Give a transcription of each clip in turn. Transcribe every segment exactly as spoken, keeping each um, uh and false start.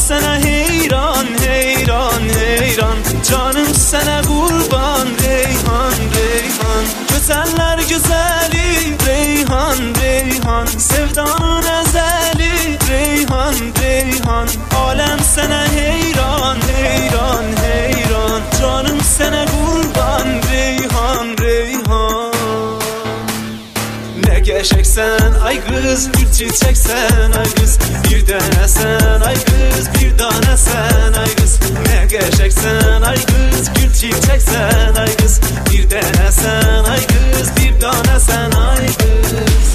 sana heyran, heyran, heyran. Canım sana kurban, Reyhan, Reyhan. Güzeller güzeli, Reyhan, Reyhan. Sevdanın ezeli, Reyhan, Reyhan. Alem sana heyran, heyran, heyran. Canım sana kurban, Reyhan, Reyhan. Ne geçeksen ay kız, bir çiçeksen ay kız. Bir tane sen ay kız, bir tane sen ay kız. Ne geçeksen ay kız, bir çiçeksen ay kız. Bir tane sen ay kız, bir tane sen ay kız.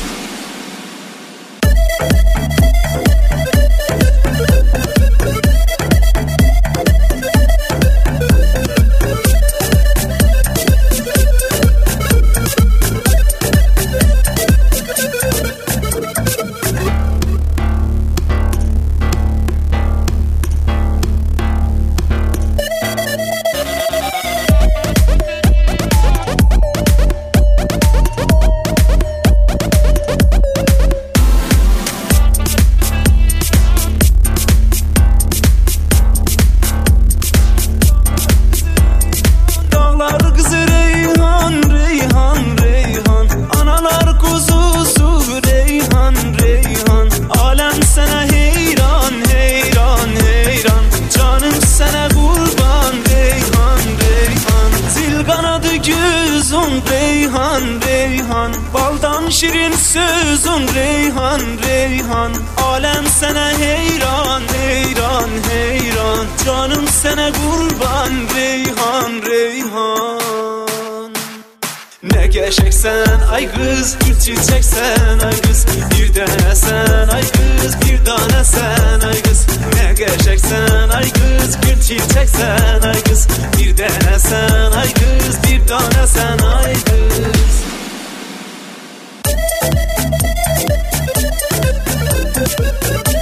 Reyhan, Reyhan. Baldan şirin sözün Reyhan, Reyhan. Alem sana heyran, heyran, heyran. Canım sana kurban, Reyhan, Reyhan. Ne geçeksen ay kız, bir çiçeksen ay kız. Bir tane sen ay kız, bir tane sen ay kız. Ne geçeksen ay kız, bir çiçeksen ay kız. Bir tane sen ay kız, bir tane sen ay kız.